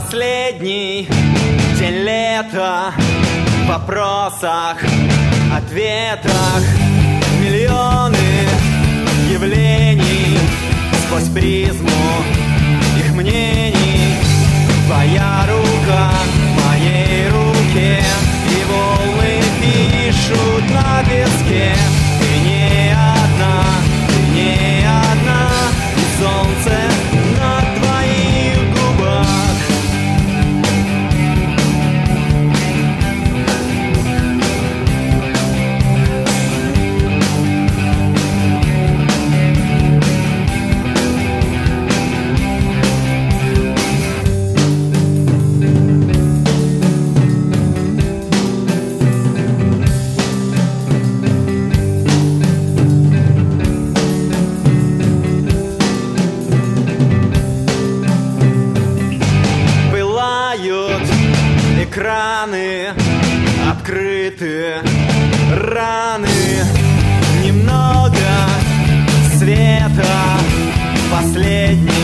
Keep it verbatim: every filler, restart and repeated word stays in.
Последний день лета, в вопросах, ответах, миллионы явлений сквозь призму их мнений. Твоя рука в моей руке, и волны пишут на песке. Ты не одна, ты не одна, и солнце на твоих губах. Экраны открыты, раны, немного света, последний